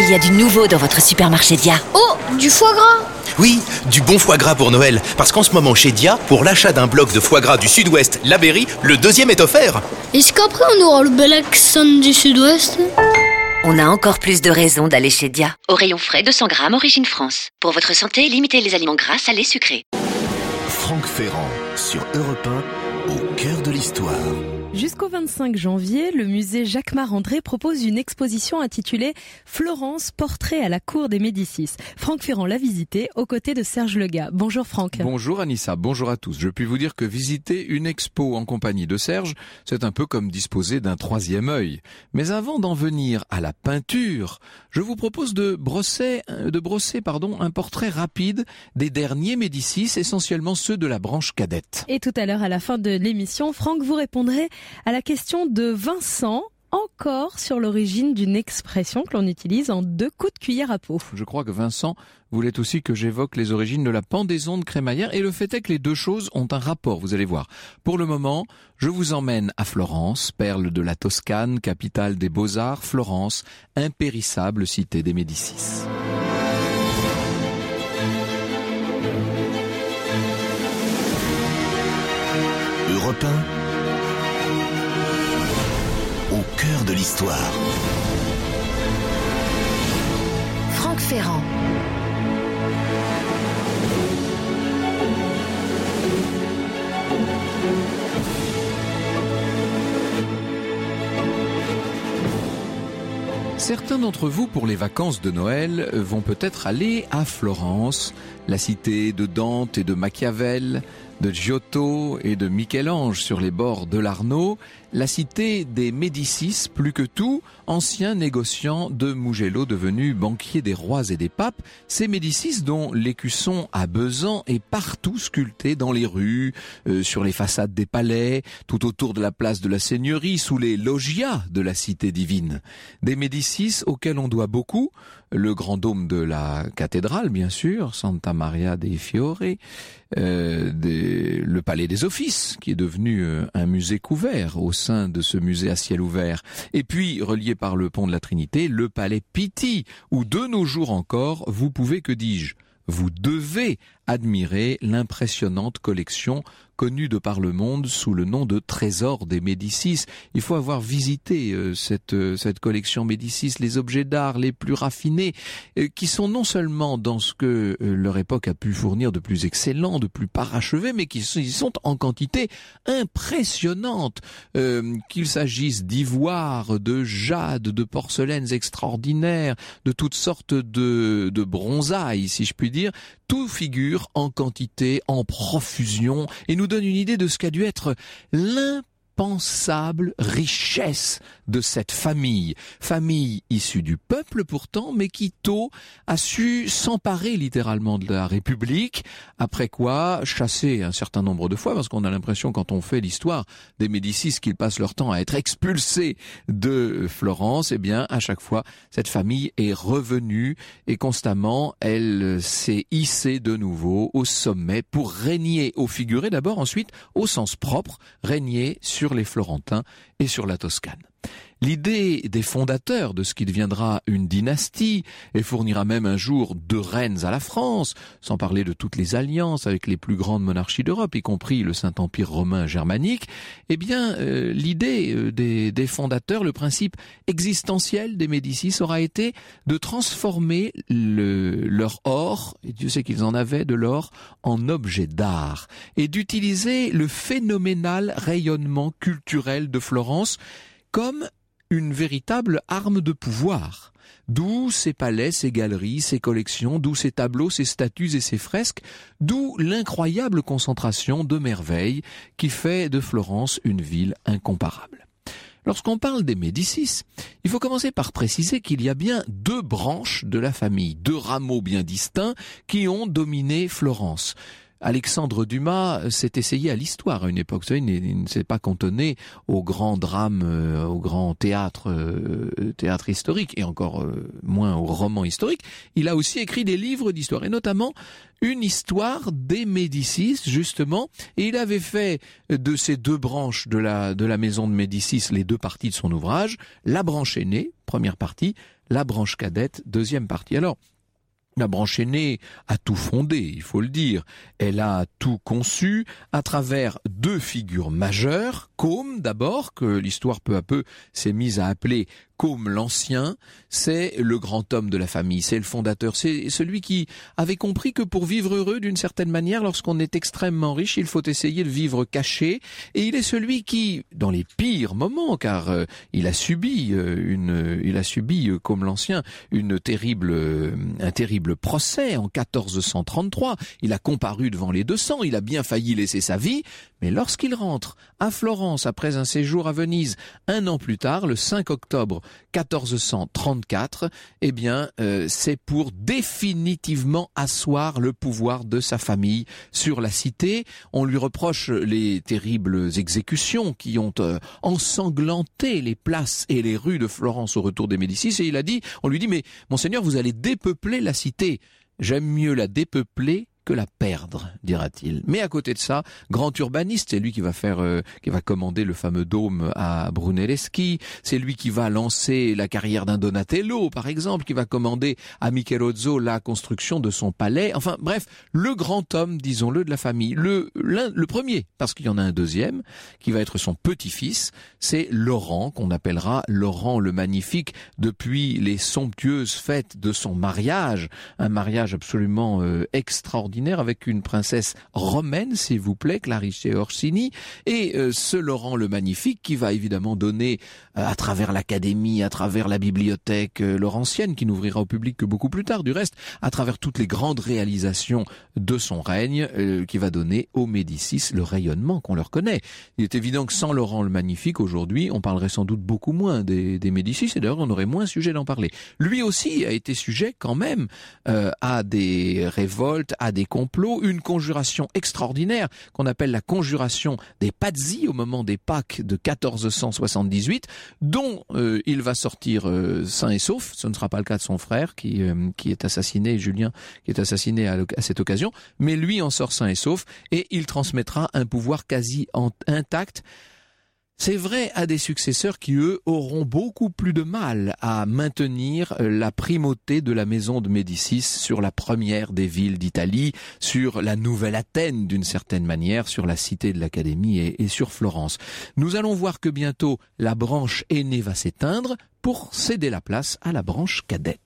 Il y a du nouveau dans votre supermarché Dia. Oh, du foie gras! Oui, du bon foie gras pour Noël. Parce qu'en ce moment chez Dia, pour l'achat d'un bloc de foie gras du Sud-Ouest, La Berry, le deuxième est offert. Est-ce qu'après on aura le bel accent du Sud-Ouest? On a encore plus de raisons d'aller chez Dia. Au rayon frais, 200 grammes, origine France. Pour votre santé, limitez les aliments gras, salés, sucrés. Franck Ferrand, sur Europe 1, au cœur de l'histoire. Jusqu'au 25 janvier, le musée Jacquemart-André propose une exposition intitulée « Florence, portrait à la cour des Médicis ». Franck Ferrand l'a visité aux côtés de Serge Legat. Bonjour Franck. Bonjour Anissa, bonjour à tous. Je puis vous dire que visiter une expo en compagnie de Serge, c'est un peu comme disposer d'un troisième œil. Mais avant d'en venir à la peinture, je vous propose de brosser un portrait rapide des derniers Médicis, essentiellement ceux de la branche cadette. Et tout à l'heure, à la fin de l'émission, Franck, vous répondrez à la question de Vincent, encore sur l'origine d'une expression que l'on utilise en 2 coups de cuillère à peau. Je crois que Vincent voulait aussi que j'évoque les origines de la pendaison de crémaillère, et le fait est que les deux choses ont un rapport, vous allez voir. Pour le moment, je vous emmène à Florence, perle de la Toscane, capitale des Beaux-Arts, Florence, impérissable cité des Médicis. Europe 1, au cœur de l'histoire. Franck Ferrand. Certains d'entre vous, pour les vacances de Noël, vont peut-être aller à Florence, la cité de Dante et de Machiavel, de Giotto et de Michel-Ange sur les bords de l'Arno, la cité des Médicis, plus que tout, ancien négociant de Mugello devenu banquier des rois et des papes, ces Médicis dont l'écusson à Besançon est partout sculpté dans les rues, sur les façades des palais, tout autour de la place de la Seigneurie, sous les loggias de la cité divine. Des Médicis auxquels on doit beaucoup, le grand dôme de la cathédrale bien sûr, Santa Maria dei Fiori, le palais des offices qui est devenu un musée couvert au sein de ce musée à ciel ouvert, et puis relié par le pont de la Trinité, le palais Pitti, où de nos jours encore vous pouvez, que dis-je, vous devez admirer l'impressionnante collection connue de par le monde sous le nom de Trésor des Médicis. Il faut avoir visité cette collection Médicis, les objets d'art les plus raffinés, qui sont non seulement dans ce que leur époque a pu fournir de plus excellent, de plus parachevé, mais qui sont en quantité impressionnante, qu'il s'agisse d'ivoire, de jade, de porcelaines extraordinaires, de toutes sortes de bronzailles, si je puis dire. Tout figure en quantité, en profusion, et nous donne une idée de ce qu'a dû être l'impensable richesse de cette famille issue du peuple pourtant, mais qui tôt a su s'emparer littéralement de la République, après quoi, chassé un certain nombre de fois, parce qu'on a l'impression quand on fait l'histoire des Médicis qu'ils passent leur temps à être expulsés de Florence, eh bien à chaque fois cette famille est revenue et constamment elle s'est hissée de nouveau au sommet pour régner au figuré d'abord, ensuite au sens propre, régner sur les Florentins et sur la Toscane. L'idée des fondateurs de ce qui deviendra une dynastie et fournira même un jour 2 reines à la France, sans parler de toutes les alliances avec les plus grandes monarchies d'Europe, y compris le Saint-Empire romain germanique, eh bien l'idée des fondateurs, le principe existentiel des Médicis aura été de transformer leur or, et Dieu sait qu'ils en avaient de l'or, en objet d'art, et d'utiliser le phénoménal rayonnement culturel de Florence comme une véritable arme de pouvoir. D'où ces palais, ces galeries, ces collections, d'où ces tableaux, ces statues et ces fresques, d'où l'incroyable concentration de merveilles qui fait de Florence une ville incomparable. Lorsqu'on parle des Médicis, il faut commencer par préciser qu'il y a bien 2 branches de la famille, 2 rameaux bien distincts qui ont dominé Florence. Alexandre Dumas s'est essayé à l'histoire à une époque. Vous savez, il ne s'est pas cantonné au grand drame, au grand théâtre historique, et encore moins au roman historique. Il a aussi écrit des livres d'histoire, et notamment une histoire des Médicis, justement, et il avait fait de ces 2 branches de la maison de Médicis les 2 parties de son ouvrage, la branche aînée, première partie, la branche cadette, deuxième partie. Alors, la branche aînée a tout fondé, il faut le dire. Elle a tout conçu à travers deux figures majeures. Côme, d'abord, que l'histoire peu à peu s'est mise à appeler Côme l'Ancien. C'est le grand homme de la famille, c'est le fondateur, c'est celui qui avait compris que pour vivre heureux d'une certaine manière, lorsqu'on est extrêmement riche, il faut essayer de vivre caché. Et il est celui qui, dans les pires moments, car il a subi Côme l'Ancien un terrible procès en 1433. Il a comparu devant les 200, il a bien failli laisser sa vie, mais lorsqu'il rentre à Florence après un séjour à Venise, un an plus tard, le 5 octobre 1434, eh bien, c'est pour définitivement asseoir le pouvoir de sa famille sur la cité. On lui reproche les terribles exécutions qui ont ensanglanté les places et les rues de Florence au retour des Médicis, et on lui dit, mais monseigneur, vous allez dépeupler la cité. J'aime mieux la dépeupler que la perdre, dira-t-il. Mais à côté de ça, grand urbaniste, c'est lui qui va commander le fameux dôme à Brunelleschi, c'est lui qui va lancer la carrière d'un Donatello, par exemple, qui va commander à Michelozzo la construction de son palais. Enfin, bref, le grand homme, disons-le, de la famille. Le premier, parce qu'il y en a un deuxième, qui va être son petit-fils, c'est Laurent, qu'on appellera Laurent le Magnifique, depuis les somptueuses fêtes de son mariage, un mariage absolument extraordinaire, avec une princesse romaine, s'il vous plaît, Clarice Orsini, et ce Laurent le Magnifique qui va évidemment donner à travers l'académie, à travers la bibliothèque laurentienne, qui n'ouvrira au public que beaucoup plus tard, du reste, à travers toutes les grandes réalisations de son règne, qui va donner aux Médicis le rayonnement qu'on leur connaît. Il est évident que sans Laurent le Magnifique, aujourd'hui, on parlerait sans doute beaucoup moins des Médicis, et d'ailleurs on aurait moins sujet d'en parler. Lui aussi a été sujet quand même à des révoltes, à des complots, une conjuration extraordinaire qu'on appelle la conjuration des Pazzi au moment des Pâques de 1478, dont il va sortir sain et sauf. Ce ne sera pas le cas de son frère qui est assassiné, Julien, qui est assassiné à cette occasion, mais lui en sort sain et sauf, et il transmettra un pouvoir quasi intact. C'est vrai à des successeurs qui, eux, auront beaucoup plus de mal à maintenir la primauté de la maison de Médicis sur la première des villes d'Italie, sur la nouvelle Athènes d'une certaine manière, sur la cité de l'Académie et sur Florence. Nous allons voir que bientôt la branche aînée va s'éteindre pour céder la place à la branche cadette.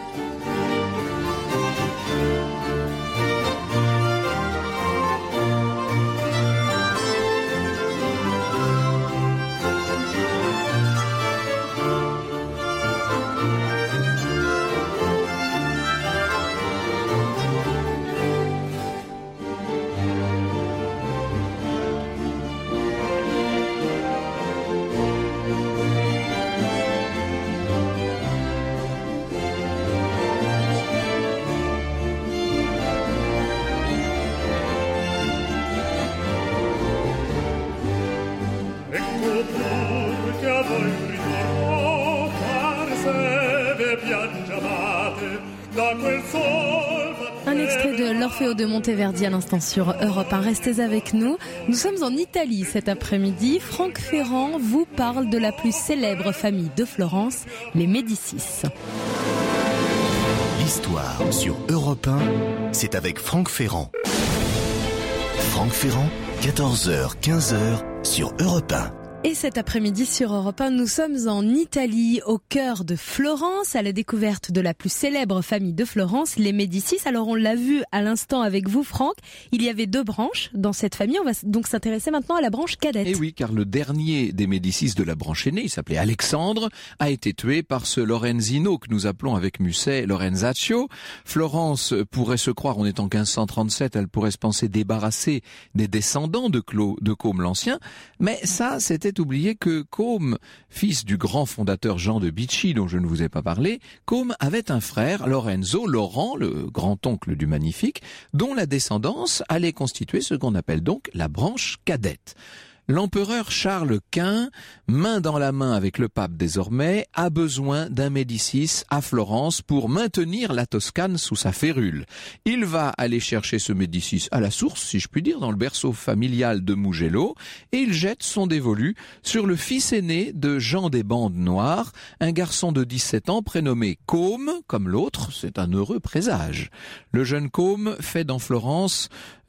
Un extrait de l'Orfeo de Monteverdi à l'instant sur Europe 1. Restez avec nous. Nous sommes en Italie cet après-midi. Franck Ferrand vous parle de la plus célèbre famille de Florence, les Médicis. L'histoire sur Europe 1, c'est avec Franck Ferrand. Franck Ferrand, 14h, 15h sur Europe 1. Et cet après-midi sur Europe 1, nous sommes en Italie, au cœur de Florence, à la découverte de la plus célèbre famille de Florence, les Médicis. Alors on l'a vu à l'instant avec vous, Franck, il y avait deux branches dans cette famille. On va donc s'intéresser maintenant à la branche cadette. Et oui, car le dernier des Médicis de la branche aînée, il s'appelait Alexandre, a été tué par ce Lorenzino que nous appelons avec Musset Lorenzaccio. Florence pourrait se croire, on est en 1537, elle pourrait se penser débarrassée des descendants de Côme l'Ancien, mais ça, c'était oublier que Côme, fils du grand fondateur Jean de Bicci, dont je ne vous ai pas parlé, Côme avait un frère, Lorenzo, Laurent, le grand-oncle du Magnifique, dont la descendance allait constituer ce qu'on appelle donc la branche cadette. L'empereur Charles Quint, main dans la main avec le pape désormais, a besoin d'un Médicis à Florence pour maintenir la Toscane sous sa férule. Il va aller chercher ce Médicis à la source, si je puis dire, dans le berceau familial de Mugello, et il jette son dévolu sur le fils aîné de Jean des Bandes Noires, un garçon de 17 ans prénommé Côme, comme l'autre, c'est un heureux présage. Le jeune Côme fait dans Florence,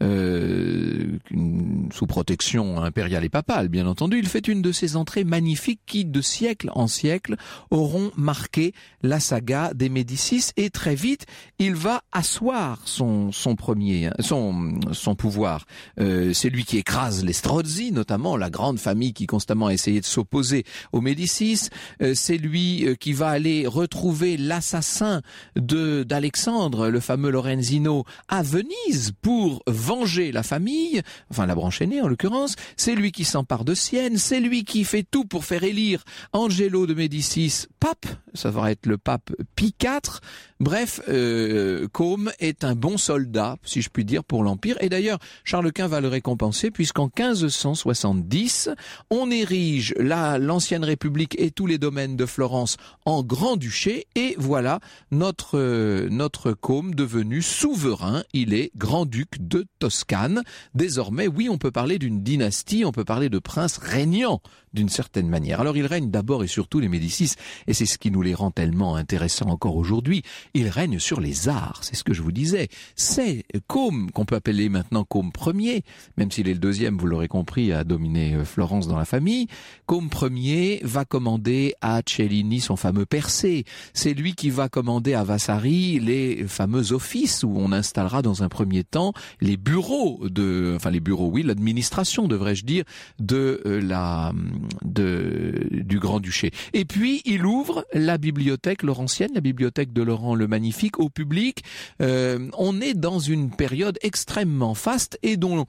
sous protection impériale et papale, bien entendu, il fait une de ces entrées magnifiques qui, de siècle en siècle, auront marqué la saga des Médicis, et très vite, il va asseoir son pouvoir. C'est lui qui écrase les Strozzi, notamment la grande famille qui constamment a essayé de s'opposer aux Médicis. C'est lui qui va aller retrouver l'assassin d'Alexandre, le fameux Lorenzino, à Venise pour venger la famille, enfin la branche aînée en l'occurrence. C'est lui qui s'empare de Sienne, c'est lui qui fait tout pour faire élire Angelo de Médicis pape, ça va être le pape Pie IV. Bref, Côme est un bon soldat, si je puis dire, pour l'Empire. Et d'ailleurs, Charles Quint va le récompenser, puisqu'en 1570, on érige l'ancienne République et tous les domaines de Florence en grand-duché. Et voilà notre Côme devenu souverain. Il est grand-duc de Toscane. Désormais, oui, on peut parler d'une dynastie, on peut parler de prince régnant d'une certaine manière. Alors il règne d'abord et surtout les Médicis, et c'est ce qui nous les rend tellement intéressants encore aujourd'hui. Il règne sur les arts, c'est ce que je vous disais. C'est Côme, qu'on peut appeler maintenant Côme Ier, même s'il est le deuxième, vous l'aurez compris, à dominer Florence dans la famille. Côme Ier va commander à Cellini son fameux Persée. C'est lui qui va commander à Vasari les fameux offices où on installera dans un premier temps les bureaux l'administration, devrais-je dire, du Grand-Duché. Et puis, il ouvre la bibliothèque laurentienne, la bibliothèque de Laurent le Magnifique, au public. On est dans une période extrêmement faste et dont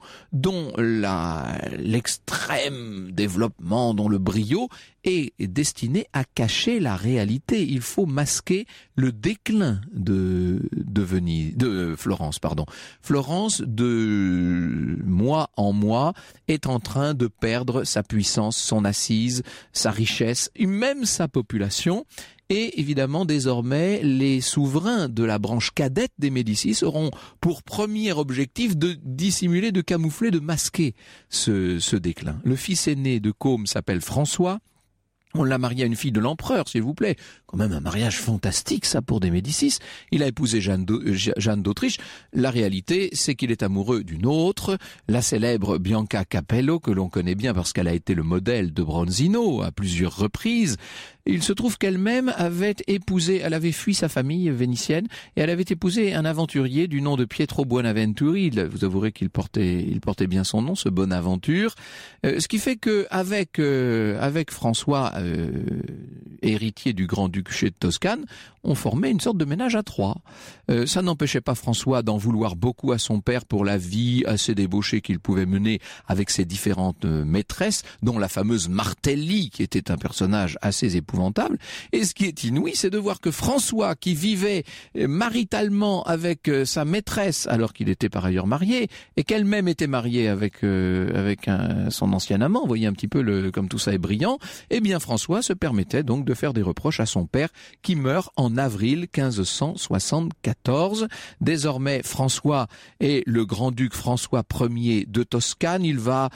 l'extrême développement, dont le brio est destiné à cacher la réalité. Il faut masquer le déclin de Florence. Florence, de mois en mois, est en train de perdre sa puissance, son assise, sa richesse, et même sa population. Et évidemment, désormais, les souverains de la branche cadette des Médicis auront pour premier objectif de dissimuler, de camoufler, de masquer ce déclin. Le fils aîné de Côme s'appelle François. On l'a marié à une fille de l'empereur, s'il vous plaît. Quand même un mariage fantastique, ça, pour des Médicis. Il a épousé Jeanne d'Autriche. La réalité, c'est qu'il est amoureux d'une autre, la célèbre Bianca Capello, que l'on connaît bien parce qu'elle a été le modèle de Bronzino à plusieurs reprises. Il se trouve qu'elle-même avait fui sa famille vénitienne et elle avait épousé un aventurier du nom de Pietro Buonaventuri. Vous avouerez qu'il portait bien son nom, ce Bonaventure. Ce qui fait que avec François, héritier du Grand-Duché de Toscane, on formait une sorte de ménage à trois. Ça n'empêchait pas François d'en vouloir beaucoup à son père pour la vie assez débauchée qu'il pouvait mener avec ses différentes maîtresses, dont la fameuse Martelli, qui était un personnage assez épouvantable. Et ce qui est inouï, c'est de voir que François, qui vivait maritalement avec sa maîtresse, alors qu'il était par ailleurs marié, et qu'elle-même était mariée avec son ancien amant, vous voyez un petit peu comme tout ça est brillant, eh bien François se permettait donc de faire des reproches à son père, qui meurt en avril 1574. Désormais, François est le grand-duc François Ier de Toscane. Il va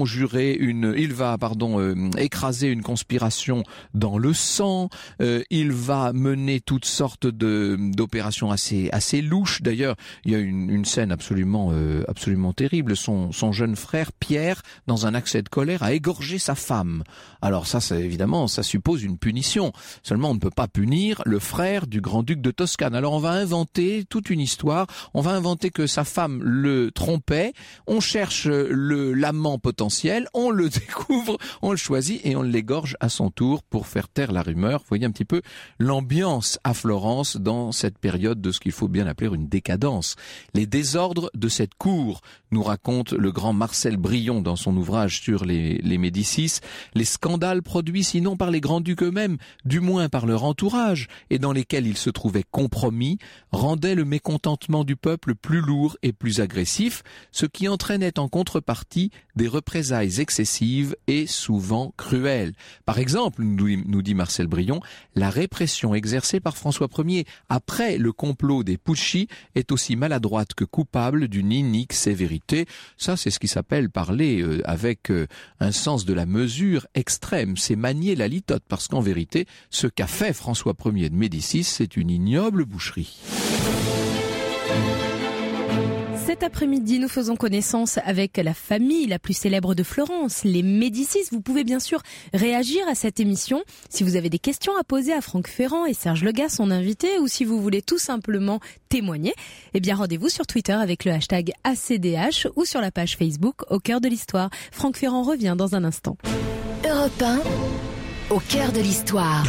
écraser une conspiration dans le sang. Il va mener toutes sortes d'opérations assez louches. D'ailleurs, il y a une scène absolument terrible. Son jeune frère Pierre, dans un accès de colère, a égorgé sa femme. Alors ça, évidemment, ça suppose une punition. Seulement, on ne peut pas punir le frère du grand-duc de Toscane. Alors on va inventer toute une histoire. On va inventer que sa femme le trompait. On cherche l'amant potentiel. On le découvre, on le choisit et on l'égorge à son tour pour faire taire la rumeur. Vous voyez un petit peu l'ambiance à Florence dans cette période de ce qu'il faut bien appeler une décadence. Les désordres de cette cour, nous raconte le grand Marcel Brion dans son ouvrage sur les Médicis. Les scandales produits sinon par les grands-ducs eux-mêmes, du moins par leur entourage, et dans lesquels ils se trouvaient compromis, rendaient le mécontentement du peuple plus lourd et plus agressif, ce qui entraînait en contrepartie des représailles excessives et souvent cruelles. Par exemple, nous dit Marcel Brion, la répression exercée par François Ier après le complot des Pucci est aussi maladroite que coupable d'une inique sévérité. Ça, c'est ce qui s'appelle parler avec un sens de la mesure extrême. C'est manier la litote, parce qu'en vérité, ce qu'a fait François Ier de Médicis, c'est une ignoble boucherie. Cet après-midi, nous faisons connaissance avec la famille la plus célèbre de Florence, les Médicis. Vous pouvez bien sûr réagir à cette émission si vous avez des questions à poser à Franck Ferrand et Serge Legas, son invité, ou si vous voulez tout simplement témoigner. Eh bien, rendez-vous sur Twitter avec le hashtag ACDH ou sur la page Facebook Au cœur de l'histoire. Franck Ferrand revient dans un instant. Europe 1, au cœur de l'histoire.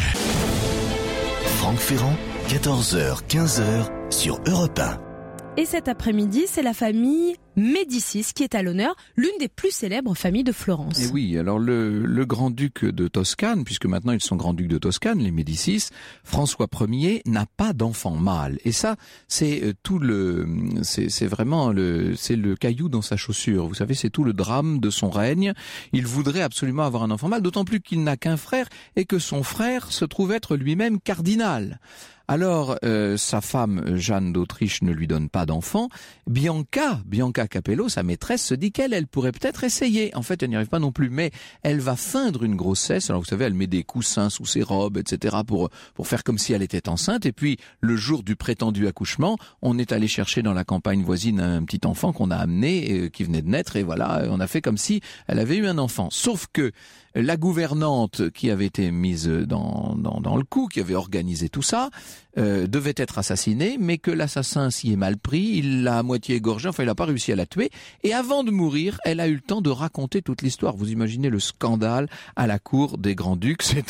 Franck Ferrand, 14h, 15h sur Europe 1. Et cet après-midi, c'est la famille Médicis qui est à l'honneur, l'une des plus célèbres familles de Florence. Et oui, alors le grand-duc de Toscane, puisque maintenant ils sont grand-ducs de Toscane, les Médicis, François Ier n'a pas d'enfant mâle. Et ça, c'est c'est vraiment le caillou dans sa chaussure. Vous savez, c'est tout le drame de son règne. Il voudrait absolument avoir un enfant mâle, d'autant plus qu'il n'a qu'un frère et que son frère se trouve être lui-même cardinal. Alors, sa femme, Jeanne d'Autriche, ne lui donne pas d'enfant. Bianca Capello, sa maîtresse, se dit qu'elle pourrait peut-être essayer. En fait, elle n'y arrive pas non plus, mais elle va feindre une grossesse. Alors, vous savez, elle met des coussins sous ses robes, etc., pour faire comme si elle était enceinte. Et puis, le jour du prétendu accouchement, on est allé chercher dans la campagne voisine un petit enfant qu'on a amené, qui venait de naître, et voilà, on a fait comme si elle avait eu un enfant. Sauf que la gouvernante qui avait été mise dans le coup, qui avait organisé tout ça, devait être assassinée, mais que l'assassin s'y est mal pris, il l'a à moitié égorgée, enfin il n'a pas réussi à la tuer, et avant de mourir, elle a eu le temps de raconter toute l'histoire. Vous imaginez le scandale à la cour des grands-ducs, c'est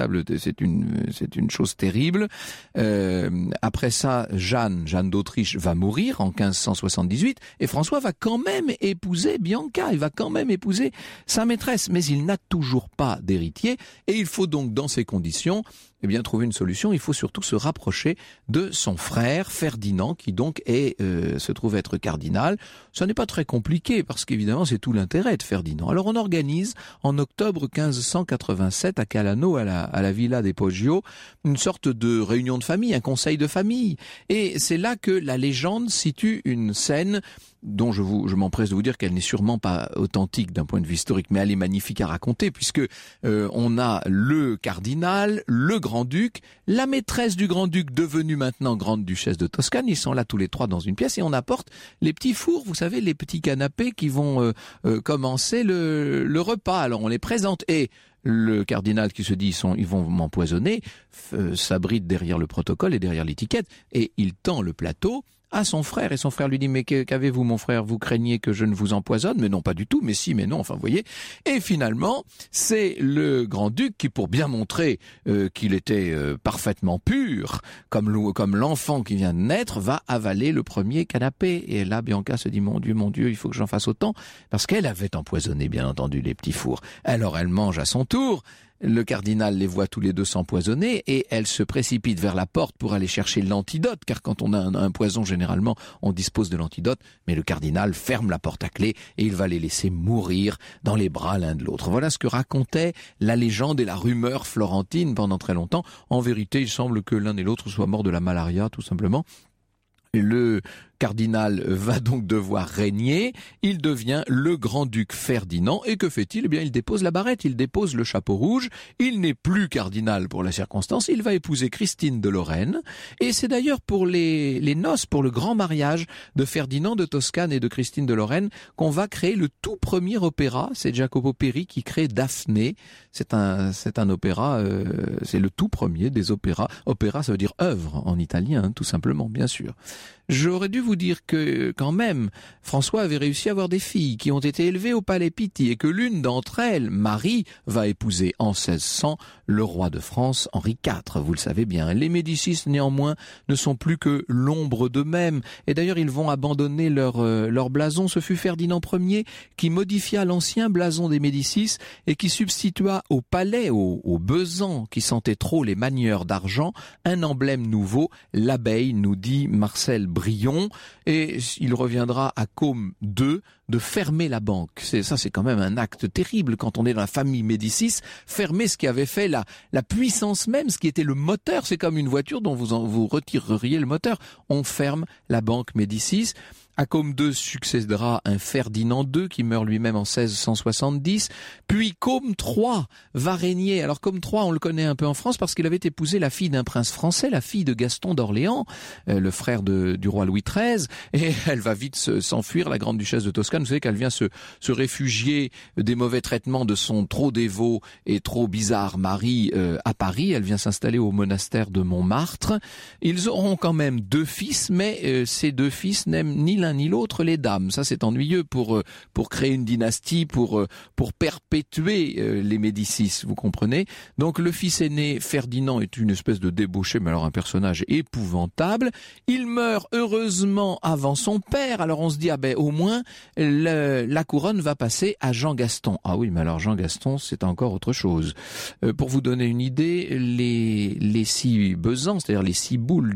une chose terrible. Après ça, Jeanne d'Autriche va mourir en 1578, et François va quand même épouser Bianca, il va quand même épouser sa maîtresse, mais il n'a toujours pas d'héritier, et il faut donc dans ces conditions trouver une solution. Il faut surtout se rapprocher de son frère Ferdinand, qui donc se trouve être cardinal. Ça n'est pas très compliqué, parce qu'évidemment c'est tout l'intérêt de Ferdinand. Alors on organise en octobre 1587 à Calano, à la Villa des Poggio, une sorte de réunion de famille, un conseil de famille. Et c'est là que la légende situe une scène dont je m'empresse de vous dire qu'elle n'est sûrement pas authentique d'un point de vue historique, mais elle est magnifique à raconter, puisque on a le cardinal, le grand-duc, la maîtresse du grand-duc devenue maintenant grande-duchesse de Toscane. Ils sont là tous les trois dans une pièce et on apporte les petits fours, vous savez, les petits canapés qui vont commencer le repas. Alors on les présente et le cardinal qui se dit ils vont m'empoisonner s'abrite derrière le protocole et derrière l'étiquette et il tend le plateau à son frère, et son frère lui dit mais qu'avez-vous mon frère, vous craignez que je ne vous empoisonne? Mais non, pas du tout, mais si, mais non, enfin vous voyez. Et finalement, c'est le grand-duc qui, pour bien montrer qu'il était parfaitement pur, comme l'enfant qui vient de naître, va avaler le premier canapé. Et là, Bianca se dit mon Dieu, il faut que j'en fasse autant, parce qu'elle avait empoisonné, bien entendu, les petits fours. Alors elle mange à son tour. Le cardinal les voit tous les deux s'empoisonner et elle se précipite vers la porte pour aller chercher l'antidote, car quand on a un poison, généralement, on dispose de l'antidote, mais le cardinal ferme la porte à clé et il va les laisser mourir dans les bras l'un de l'autre. Voilà ce que racontait la légende et la rumeur florentine pendant très longtemps. En vérité, il semble que l'un et l'autre soient morts de la malaria, tout simplement. Le cardinal va donc devoir régner, il devient le grand-duc Ferdinand, et que fait-il? Eh bien, il dépose la barrette, il dépose le chapeau rouge, il n'est plus cardinal pour la circonstance, il va épouser Christine de Lorraine, et c'est d'ailleurs pour les noces, pour le grand mariage de Ferdinand de Toscane et de Christine de Lorraine qu'on va créer le tout premier opéra. C'est Jacopo Peri qui crée Daphné, c'est un opéra, c'est le tout premier des opéras. Opéra, ça veut dire œuvre en italien, tout simplement, bien sûr. J'aurais dû vous dire que, quand même, François avait réussi à avoir des filles qui ont été élevées au palais Pitti et que l'une d'entre elles, Marie, va épouser en 1600 le roi de France, Henri IV, vous le savez bien. Les Médicis, néanmoins, ne sont plus que l'ombre d'eux-mêmes. Et d'ailleurs, ils vont abandonner leur blason. Ce fut Ferdinand Ier qui modifia l'ancien blason des Médicis et qui substitua au palais, au besan qui sentait trop les manieurs d'argent, un emblème nouveau, l'abeille, nous dit Marcel Brion, et il reviendra à Côme II de fermer la banque. C'est quand même un acte terrible quand on est dans la famille Médicis, fermer ce qui avait fait la puissance même, ce qui était le moteur. C'est comme une voiture dont vous retireriez le moteur. On ferme la banque Médicis. À Côme II succédera un Ferdinand II qui meurt lui-même en 1670. Puis Côme III va régner. Alors Côme III, on le connaît un peu en France parce qu'il avait épousé la fille d'un prince français, la fille de Gaston d'Orléans, le frère du roi Louis XIII. Et elle va vite s'enfuir, la grande duchesse de Toscane. Vous savez qu'elle vient se réfugier des mauvais traitements de son trop dévot et trop bizarre mari à Paris. Elle vient s'installer au monastère de Montmartre. Ils auront quand même 2 fils, mais ces 2 fils n'aiment ni l'un ni l'autre les dames. Ça, c'est ennuyeux pour créer une dynastie, pour perpétuer les Médicis, vous comprenez. Donc le fils aîné, Ferdinand, est une espèce de débauché, mais alors un personnage épouvantable. Il meurt heureusement avant son père. Alors on se dit, au moins la couronne va passer à Jean Gaston. Ah oui, mais alors Jean Gaston, c'est encore autre chose. Pour vous donner une idée, les 6 besants, c'est-à-dire les 6 boules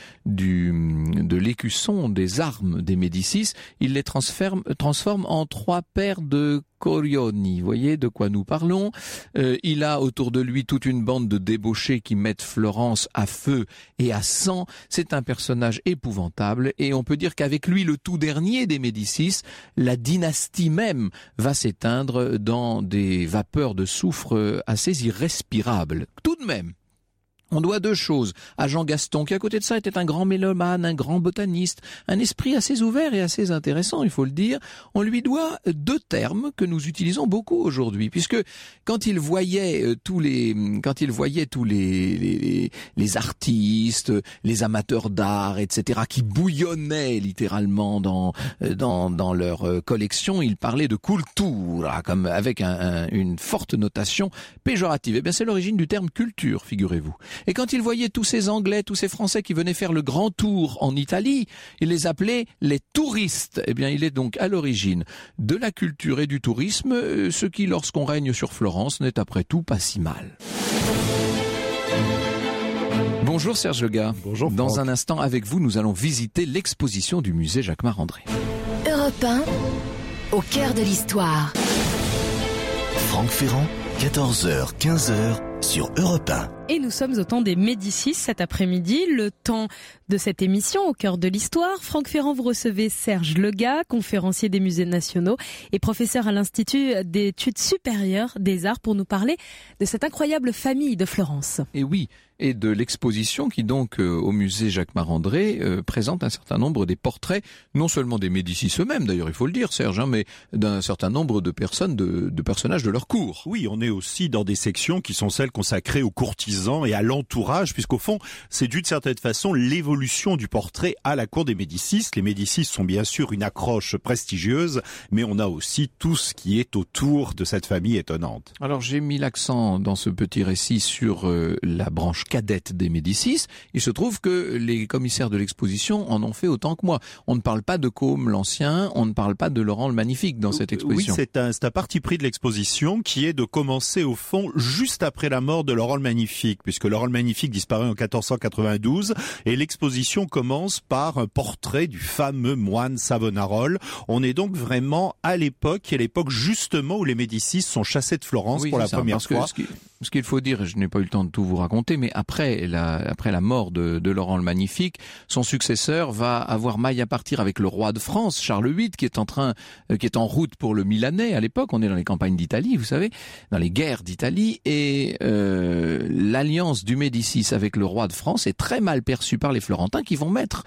de l'écusson, des armes des Médicis, il les transforme en 3 paires de Corioni. Vous voyez de quoi nous parlons. Il a autour de lui toute une bande de débauchés qui mettent Florence à feu et à sang. C'est un personnage épouvantable et on peut dire qu'avec lui, le tout dernier des Médicis, la dynastie même va s'éteindre dans des vapeurs de soufre assez irrespirables. Tout de même, on doit 2 choses à Jean Gaston, qui à côté de ça était un grand mélomane, un grand botaniste, un esprit assez ouvert et assez intéressant, il faut le dire. On lui doit 2 termes que nous utilisons beaucoup aujourd'hui, puisque quand il voyait tous les artistes, les amateurs d'art, etc., qui bouillonnaient littéralement dans leur collection, il parlait de cultura, comme avec une forte notation péjorative. Eh bien, c'est l'origine du terme culture, figurez-vous. Et quand il voyait tous ces Anglais, tous ces Français qui venaient faire le grand tour en Italie, il les appelait les touristes. Eh bien, il est donc à l'origine de la culture et du tourisme, ce qui, lorsqu'on règne sur Florence, n'est après tout pas si mal. Bonjour Serge Legas. Bonjour Franck. Dans un instant, avec vous, nous allons visiter l'exposition du musée Jacquemart-André. Europe 1, au cœur de l'histoire. Franck Ferrand, 14h, 15h sur Europe 1. Et nous sommes au temps des Médicis cet après-midi, le temps de cette émission au cœur de l'histoire. Franck Ferrand, vous recevez Serge Legas, conférencier des musées nationaux et professeur à l'Institut d'études supérieures des arts, pour nous parler de cette incroyable famille de Florence. Et oui, et de l'exposition qui donc au musée Jacquemart-André présente un certain nombre des portraits, non seulement des Médicis eux-mêmes d'ailleurs, il faut le dire Serge, mais d'un certain nombre de personnes, de personnages de leur cour. Oui, on est aussi dans des sections qui sont celles consacrées aux courtisans et à l'entourage, puisqu'au fond, c'est d'une certaine façon l'évolution du portrait à la cour des Médicis. Les Médicis sont bien sûr une accroche prestigieuse, mais on a aussi tout ce qui est autour de cette famille étonnante. Alors j'ai mis l'accent dans ce petit récit sur la branche cadette des Médicis. Il se trouve que les commissaires de l'exposition en ont fait autant que moi. On ne parle pas de Côme l'Ancien, on ne parle pas de Laurent le Magnifique dans cette exposition. Oui, c'est un parti pris de l'exposition qui est de commencer au fond juste après la mort de Laurent le Magnifique, puisque Laurent le Magnifique disparaît en 1492 et l'exposition commence par un portrait du fameux moine Savonarola. On est donc vraiment à l'époque, qui est l'époque justement où les Médicis sont chassés de Florence pour la première fois. Ce qu'il faut dire, et je n'ai pas eu le temps de tout vous raconter, mais après la mort de Laurent le Magnifique, son successeur va avoir maille à partir avec le roi de France, Charles VIII, qui est en route pour le Milanais à l'époque. On est dans les campagnes d'Italie, vous savez, dans les guerres d'Italie, et l'alliance du Médicis avec le roi de France est très mal perçue par les Florentins qui vont mettre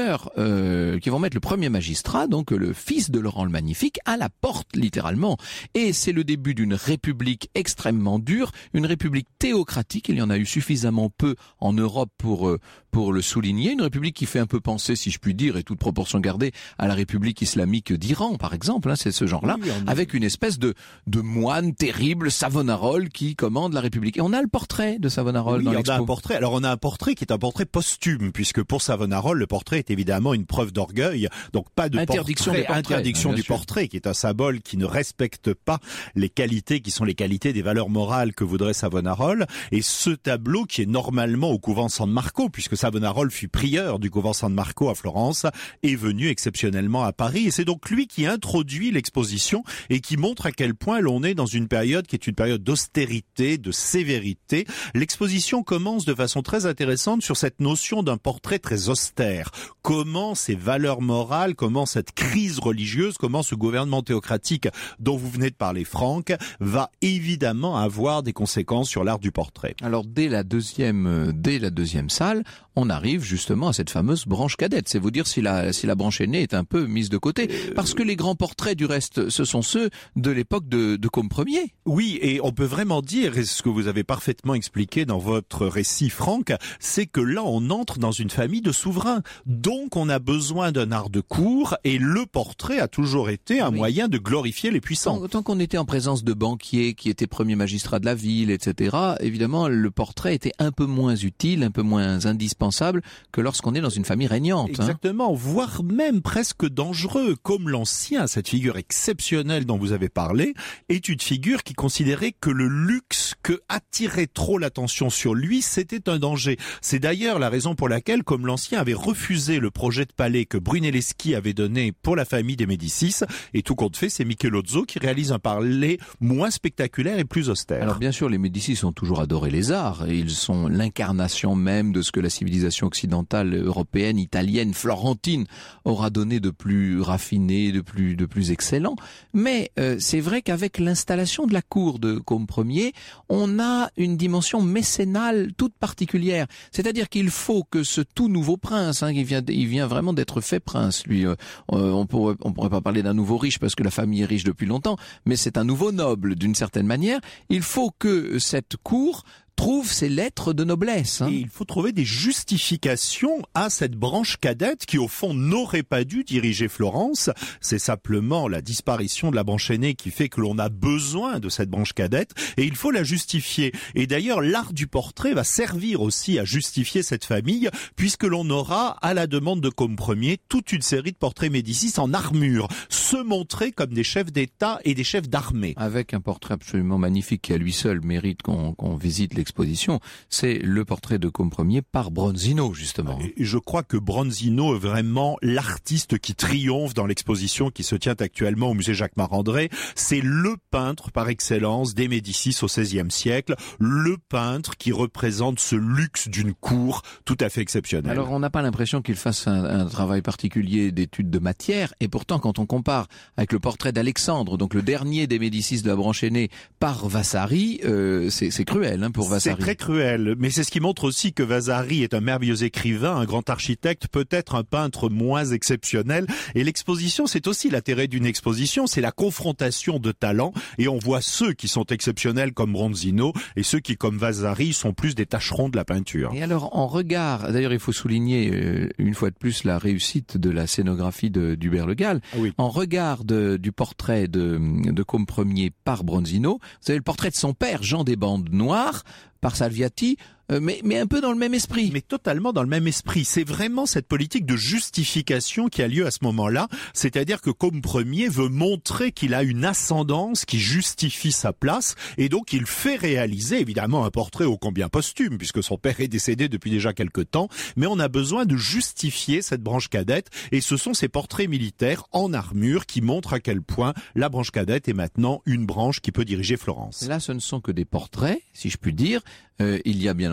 le premier magistrat, donc le fils de Laurent le Magnifique, à la porte littéralement. Et c'est le début d'une république extrêmement dure, une république théocratique. Il y en a eu suffisamment peu en Europe pour le souligner. Une république qui fait un peu penser, si je puis dire, et toute proportion gardée, à la république islamique d'Iran, par exemple. C'est ce genre-là, oui, avec une espèce de moine terrible, Savonarole, qui commande la république. Et on a le portrait de Savonarole dans l'expo. On a un portrait. Alors on a un portrait qui est un portrait posthume, puisque pour Savonarole, le portrait est évidemment une preuve d'orgueil. Donc pas de interdiction du portrait, qui est un symbole qui ne respecte pas les qualités qui sont les qualités des valeurs morales que voudrait Savonarole. Et ce tableau qui est normalement au couvent San Marco, puisque Savonarole fut prieur du couvent San Marco à Florence, est venu exceptionnellement à Paris. Et c'est donc lui qui introduit l'exposition et qui montre à quel point l'on est dans une période qui est une période d'austérité, de sévérité. L'exposition commence de façon très intéressante sur cette notion d'un portrait très austère. Comment ces valeurs morales, comment cette crise religieuse, comment ce gouvernement théocratique dont vous venez de parler, Franck, va évidemment avoir des conséquences sur l'art du portrait. Alors dès la deuxième salle, on arrive justement à cette fameuse branche cadette. C'est vous dire si la branche aînée est un peu mise de côté. Parce que les grands portraits, du reste, ce sont ceux de l'époque de Côme Ier. Oui, et on peut vraiment dire, et ce que vous avez parfaitement expliqué dans votre récit, Franck, c'est que là, on entre dans une famille de souverains. Donc, on a besoin d'un art de cour, et le portrait a toujours été un moyen de glorifier les puissants. Tant qu'on était en présence de banquiers qui étaient premiers magistrats de la ville, etc., évidemment, le portrait était un peu moins utile, un peu moins indispensable que lorsqu'on est dans une famille régnante. Exactement, voire même presque dangereux. Comme l'Ancien, cette figure exceptionnelle dont vous avez parlé, est une figure qui considérait que le luxe, que attirer trop l'attention sur lui, c'était un danger. C'est d'ailleurs la raison pour laquelle, comme l'Ancien avait refusé le projet de palais que Brunelleschi avait donné pour la famille des Médicis, et tout compte fait, c'est Michelozzo qui réalise un palais moins spectaculaire et plus austère. Alors bien sûr, les Médicis ont toujours adoré les arts, et ils sont l'incarnation même de ce que la civilisation occidentale, européenne, italienne, florentine aura donné de plus raffiné, de plus excellent. Mais c'est vrai qu'avec l'installation de la cour de Côme Ier, on a une dimension mécénale toute particulière. C'est-à-dire qu'il faut que ce tout nouveau prince, il vient vraiment d'être fait prince, lui. On pourrait pas parler d'un nouveau riche parce que la famille est riche depuis longtemps, mais c'est un nouveau noble d'une certaine manière. Il faut que cette cour trouve ses lettres de noblesse. Et il faut trouver des justifications à cette branche cadette qui, au fond, n'aurait pas dû diriger Florence. C'est simplement la disparition de la branche aînée qui fait que l'on a besoin de cette branche cadette et il faut la justifier. Et d'ailleurs, l'art du portrait va servir aussi à justifier cette famille puisque l'on aura, à la demande de Côme Ier, toute une série de portraits Médicis en armure, se montrer comme des chefs d'État et des chefs d'armée. Avec un portrait absolument magnifique qui à lui seul mérite qu'on visite l'exposition, c'est le portrait de Côme Ier par Bronzino, justement. Et je crois que Bronzino est vraiment l'artiste qui triomphe dans l'exposition qui se tient actuellement au musée Jacques-Marandré. C'est le peintre par excellence des Médicis au XVIe siècle, le peintre qui représente ce luxe d'une cour tout à fait exceptionnelle. Alors on n'a pas l'impression qu'il fasse un travail particulier d'étude de matière, et pourtant quand on compare avec le portrait d'Alexandre, donc le dernier des Médicis de la branche aînée, par Vasari, c'est cruel pour Vasari. C'est très cruel, mais c'est ce qui montre aussi que Vasari est un merveilleux écrivain, un grand architecte, peut-être un peintre moins exceptionnel. Et l'exposition, c'est aussi l'intérêt d'une exposition, c'est la confrontation de talents. Et on voit ceux qui sont exceptionnels comme Bronzino et ceux qui, comme Vasari, sont plus des tâcherons de la peinture. Et alors, en regard, d'ailleurs, il faut souligner une fois de plus la réussite de la scénographie d'Hubert Le Gall. Ah oui. En regard du portrait de Côme Ier par Bronzino, vous avez le portrait de son père, Jean des Bandes Noires, par Salviati, mais un peu dans le même esprit. Mais totalement dans le même esprit. C'est vraiment cette politique de justification qui a lieu à ce moment-là. C'est-à-dire que Côme Ier veut montrer qu'il a une ascendance qui justifie sa place. Et donc, il fait réaliser, évidemment, un portrait ô combien posthume, puisque son père est décédé depuis déjà quelque temps. Mais on a besoin de justifier cette branche cadette. Et ce sont ces portraits militaires en armure qui montrent à quel point la branche cadette est maintenant une branche qui peut diriger Florence. Là, ce ne sont que des portraits, si je puis dire. Il y a bien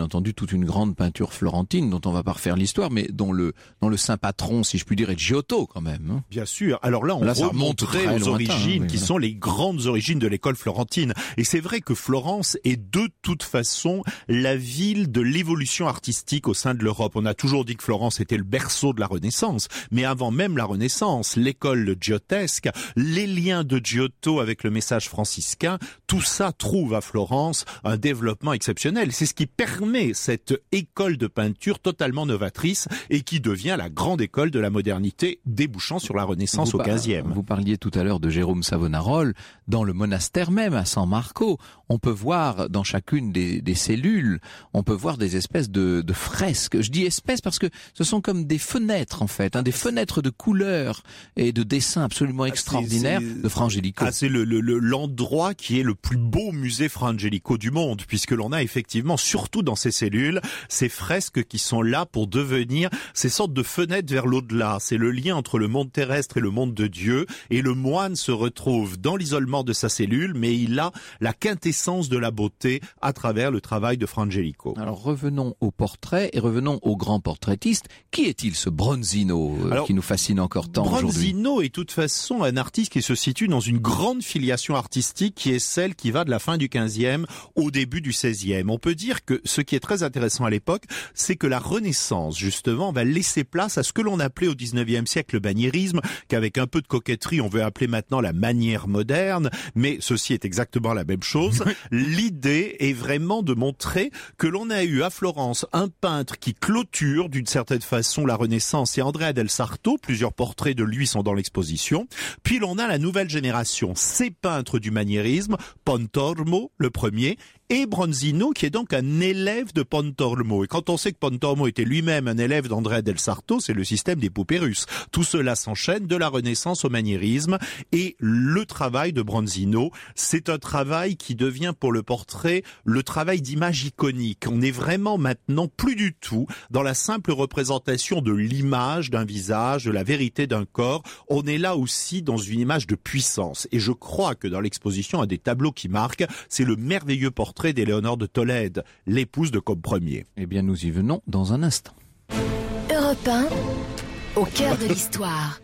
entendu toute une grande peinture florentine dont on va pas refaire l'histoire, mais dont le saint patron, si je puis dire, est Giotto quand même. Hein. Bien sûr. Alors là, on remonterait aux origines qui sont les grandes origines de l'école florentine. Et c'est vrai que Florence est de toute façon la ville de l'évolution artistique au sein de l'Europe. On a toujours dit que Florence était le berceau de la Renaissance, mais avant même la Renaissance, l'école giotesque, les liens de Giotto avec le message franciscain, tout ça trouve à Florence un développement exceptionnel. C'est ce qui permet cette école de peinture totalement novatrice et qui devient la grande école de la modernité débouchant sur la Renaissance au XVe. Vous parliez tout à l'heure de Jérôme Savonarole. Dans le monastère même, à San Marco, on peut voir dans chacune des cellules, on peut voir des espèces de fresques. Je dis espèces parce que ce sont comme des fenêtres en fait, des fenêtres de couleurs et de dessins absolument extraordinaires de Fra Angelico. C'est l'endroit qui est le plus beau musée Fra Angelico du monde, puisque l'on a effectivement, surtout dans ces cellules, ces fresques qui sont là pour devenir ces sortes de fenêtres vers l'au-delà. C'est le lien entre le monde terrestre et le monde de Dieu, et le moine se retrouve dans l'isolement de sa cellule, mais il a la quintessence de la beauté à travers le travail de Fra Angelico. Alors revenons au portrait et revenons au grand portraitiste. Qui est-il ce Bronzino qui nous fascine encore tant aujourd'hui? Bronzino est de toute façon un artiste qui se situe dans une grande filiation artistique qui est celle qui va de la fin du XVe au début du XVIe. On peut dire que ce qui est très intéressant à l'époque, c'est que la Renaissance, justement, va laisser place à ce que l'on appelait au XIXe siècle le maniérisme, qu'avec un peu de coquetterie, on veut appeler maintenant la manière moderne, mais ceci est exactement la même chose. L'idée est vraiment de montrer que l'on a eu à Florence un peintre qui clôture d'une certaine façon la Renaissance, c'est Andrea del Sarto, plusieurs portraits de lui sont dans l'exposition. Puis l'on a la nouvelle génération, ces peintres du maniérisme, Pontormo, le premier, et Bronzino, qui est donc un élève de Pontormo. Et quand on sait que Pontormo était lui-même un élève d'Andrea del Sarto, c'est le système des poupées russes. Tout cela s'enchaîne de la Renaissance au maniérisme. Et le travail de Bronzino, c'est un travail qui devient pour le portrait le travail d'image iconique. On est vraiment maintenant plus du tout dans la simple représentation de l'image d'un visage, de la vérité d'un corps. On est là aussi dans une image de puissance. Et je crois que dans l'exposition, un des tableaux qui marque, c'est le merveilleux portrait d'Éléonore de Tolède, l'épouse de Cobb Ier. Eh bien, nous y venons dans un instant. Europe 1, au cœur de l'histoire.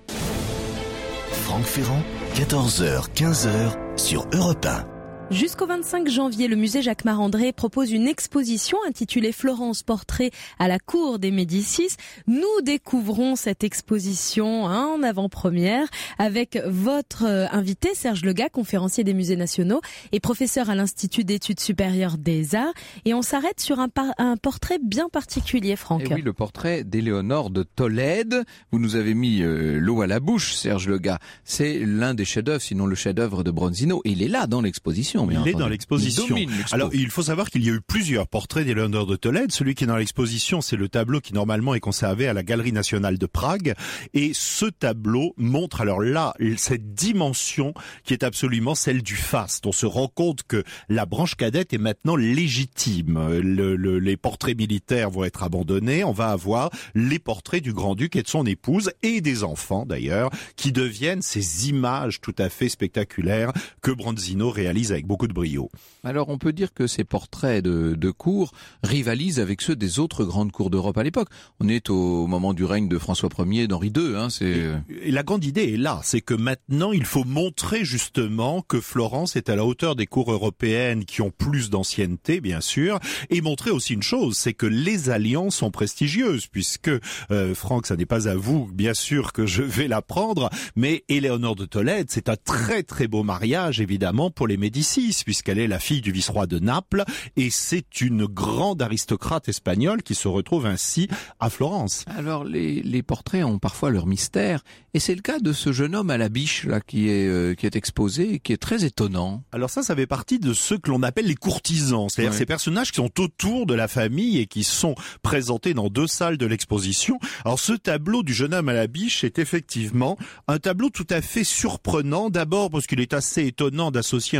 Franck Ferrand, 14h, 15h sur Europe 1. Jusqu'au 25 janvier, le musée Jacques Marandré propose une exposition intitulée Florence Portrait à la cour des Médicis. Nous découvrons cette exposition en avant-première avec votre invité Serge Legat, conférencier des musées nationaux et professeur à l'Institut d'études supérieures des arts. Et on s'arrête sur un portrait bien particulier, Franck. Et oui, le portrait d'Éléonore de Tolède. Vous nous avez mis l'eau à la bouche, Serge Legat. C'est l'un des chefs-d'œuvre, sinon le chef-d'œuvre de Bronzino. Et il est là dans l'exposition. Il est dans l'exposition. Alors, il faut savoir qu'il y a eu plusieurs portraits d'Éléonore de Tolède. Celui qui est dans l'exposition, c'est le tableau qui normalement est conservé à la Galerie nationale de Prague. Et ce tableau montre alors là cette dimension qui est absolument celle du faste. On se rend compte que la branche cadette est maintenant légitime. Les portraits militaires vont être abandonnés. On va avoir les portraits du grand-duc et de son épouse et des enfants d'ailleurs, qui deviennent ces images tout à fait spectaculaires que Bronzino réalise avec beaucoup de brio. Alors on peut dire que ces portraits de cour rivalisent avec ceux des autres grandes cours d'Europe à l'époque. On est au moment du règne de François Ier et d'Henri II. Et la grande idée est là, c'est que maintenant il faut montrer justement que Florence est à la hauteur des cours européennes qui ont plus d'ancienneté bien sûr, et montrer aussi une chose, c'est que les alliances sont prestigieuses, puisque Franck, ça n'est pas à vous bien sûr que je vais l'apprendre, mais Éléonore de Tolède, c'est un très très beau mariage évidemment pour les Médicis, puisqu'elle est la fille du vice-roi de Naples, et c'est une grande aristocrate espagnole qui se retrouve ainsi à Florence. Alors les portraits ont parfois leur mystère, et c'est le cas de ce jeune homme à la biche là qui est exposé et qui est très étonnant. Alors ça fait partie de ceux que l'on appelle les courtisans, c'est-à-dire ces personnages qui sont autour de la famille et qui sont présentés dans deux salles de l'exposition. Alors ce tableau du jeune homme à la biche est effectivement un tableau tout à fait surprenant, d'abord parce qu'il est assez étonnant d'associer un jeune homme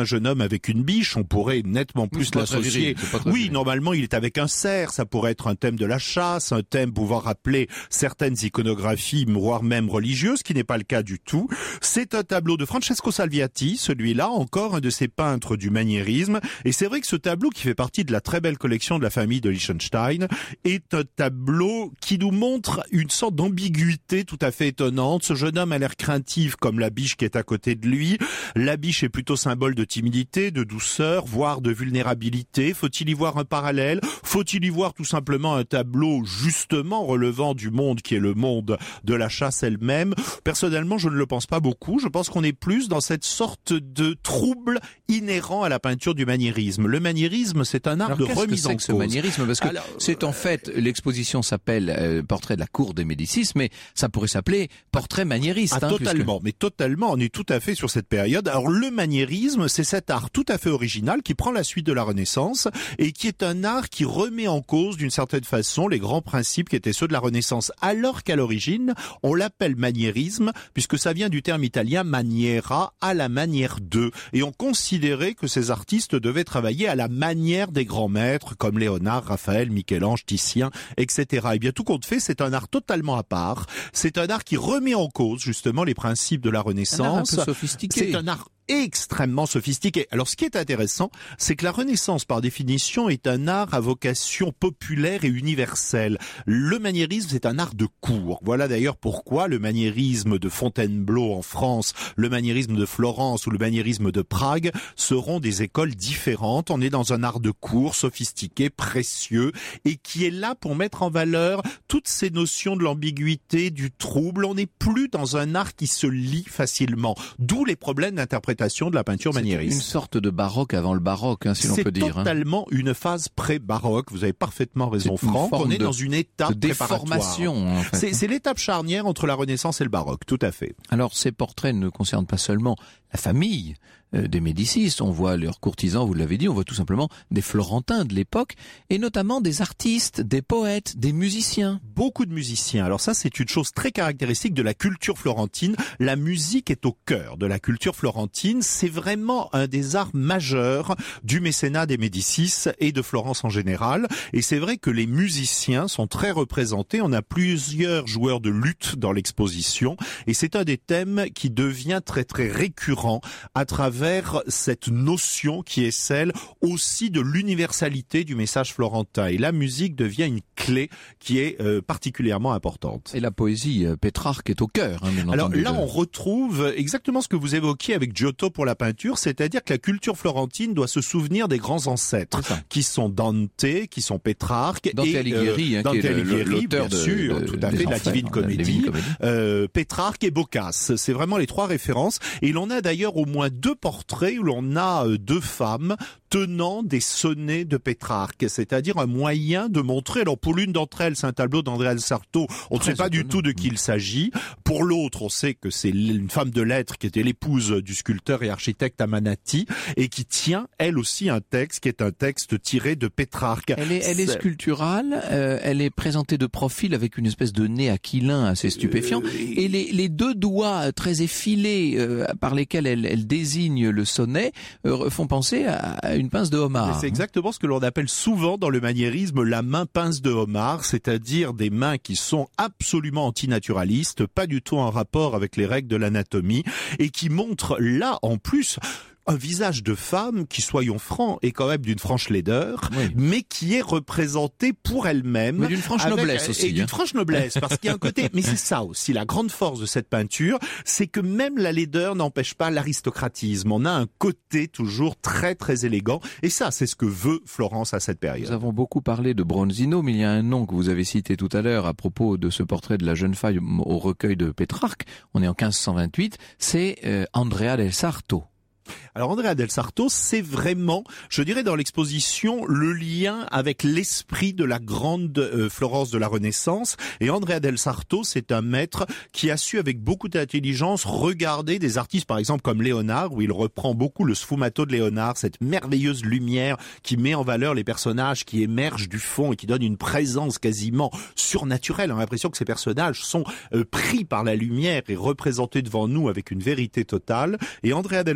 avec une biche, on pourrait nettement plus l'associer. Oui, normalement il est avec un cerf, ça pourrait être un thème de la chasse, un thème pouvant rappeler certaines iconographies, voire même religieuses, ce qui n'est pas le cas du tout. C'est un tableau de Francesco Salviati, celui-là, encore un de ces peintres du maniérisme. Et c'est vrai que ce tableau, qui fait partie de la très belle collection de la famille de Liechtenstein, est un tableau qui nous montre une sorte d'ambiguïté tout à fait étonnante. Ce jeune homme a l'air craintif comme la biche qui est à côté de lui. La biche est plutôt symbole de timidité, de douceur, voire de vulnérabilité. Faut-il y voir un parallèle? Faut-il y voir tout simplement un tableau justement relevant du monde qui est le monde de la chasse elle-même? Personnellement, je ne le pense pas beaucoup. Je pense qu'on est plus dans cette sorte de trouble inhérent à la peinture du maniérisme. Le maniérisme, c'est un art de remise en cause. Ce maniérisme, parce que c'est en fait, l'exposition s'appelle Portrait de la cour des Médicis, mais ça pourrait s'appeler Portrait maniériste. Totalement, mais totalement, on est tout à fait sur cette période. Alors le maniérisme, c'est cet art tout à fait original qui prend la suite de la Renaissance et qui est un art qui remet en cause d'une certaine façon les grands principes qui étaient ceux de la Renaissance, alors qu'à l'origine, on l'appelle maniérisme puisque ça vient du terme italien maniera, à la manière de, et on considérait que ces artistes devaient travailler à la manière des grands maîtres comme Léonard, Raphaël, Michel-Ange, Titien, etc. Et bien tout compte fait, c'est un art totalement à part. C'est un art qui remet en cause justement les principes de la Renaissance. Un art un peu sophistiqué. C'est un art extrêmement sophistiqué. Alors ce qui est intéressant, c'est que la Renaissance, par définition, est un art à vocation populaire et universelle. Le maniérisme, c'est un art de cour. Voilà d'ailleurs pourquoi le maniérisme de Fontainebleau en France, le maniérisme de Florence ou le maniérisme de Prague seront des écoles différentes. On est dans un art de cour sophistiqué, précieux, et qui est là pour mettre en valeur toutes ces notions de l'ambiguïté, du trouble. On n'est plus dans un art qui se lit facilement. D'où les problèmes d'interprétation de la peinture maniériste. Une sorte de baroque avant le baroque, si l'on peut dire. C'est totalement une phase pré-baroque. Vous avez parfaitement raison, Franck. On est dans une étape déformation. En fait. C'est l'étape charnière entre la Renaissance et le baroque, tout à fait. Alors, ces portraits ne concernent pas seulement la famille des Médicis. On voit leurs courtisans, vous l'avez dit, on voit tout simplement des Florentins de l'époque, et notamment des artistes, des poètes, des musiciens. Beaucoup de musiciens. Alors ça, c'est une chose très caractéristique de la culture florentine. La musique est au cœur de la culture florentine. C'est vraiment un des arts majeurs du mécénat des Médicis et de Florence en général. Et c'est vrai que les musiciens sont très représentés. On a plusieurs joueurs de luth dans l'exposition, et c'est un des thèmes qui devient très très récurrent à travers cette notion qui est celle aussi de l'universalité du message florentin. Et la musique devient une clé qui est particulièrement importante. Et la poésie Pétrarque est au cœur. Bien Alors entendu, là, on retrouve exactement ce que vous évoquiez avec Giotto pour la peinture, c'est-à-dire que la culture florentine doit se souvenir des grands ancêtres, qui sont Dante, qui sont Pétrarque, Dante Alighieri, Dante qui est Alighieri, l'auteur bien sûr, tout à fait, de la Divine Comédie, Pétrarque et Boccace. C'est vraiment les trois références. Et l'on a d'ailleurs au moins deux portraits où l'on a deux femmes tenant des sonnets de Pétrarque, c'est-à-dire un moyen de montrer. Alors pour l'une d'entre elles, c'est un tableau d'Andrea del Sarto, on ne sait pas du tout de qui il s'agit. Pour l'autre, on sait que c'est une femme de lettres qui était l'épouse du sculpteur et architecte Amanati et qui tient elle aussi un texte qui est un texte tiré de Pétrarque. Elle est sculpturale, elle est présentée de profil avec une espèce de nez aquilin assez stupéfiant, et les deux doigts très effilés par lesquels elle désigne le sonnet font penser à une pince de homard. C'est exactement ce que l'on appelle souvent dans le maniérisme la main pince de homard, c'est-à-dire des mains qui sont absolument antinaturalistes, pas du tout en rapport avec les règles de l'anatomie, et qui montrent là en plus un visage de femme qui, soyons francs, est quand même d'une franche laideur, mais qui est représentée pour elle-même. Mais d'une franche noblesse aussi. Et d'une franche noblesse, parce qu'il y a un côté, mais c'est ça aussi, la grande force de cette peinture, c'est que même la laideur n'empêche pas l'aristocratisme. On a un côté toujours très très élégant, et ça, c'est ce que veut Florence à cette période. Nous avons beaucoup parlé de Bronzino, mais il y a un nom que vous avez cité tout à l'heure à propos de ce portrait de la jeune femme au recueil de Pétrarque. On est en 1528, c'est Andrea del Sarto. Alors Andrea del Sarto, c'est vraiment, je dirais dans l'exposition, le lien avec l'esprit de la grande Florence de la Renaissance. Et Andrea del Sarto, c'est un maître qui a su avec beaucoup d'intelligence regarder des artistes, par exemple comme Léonard, où il reprend beaucoup le sfumato de Léonard, cette merveilleuse lumière qui met en valeur les personnages qui émergent du fond et qui donne une présence quasiment surnaturelle. On a l'impression que ces personnages sont pris par la lumière et représentés devant nous avec une vérité totale. Et Andrea del Sarto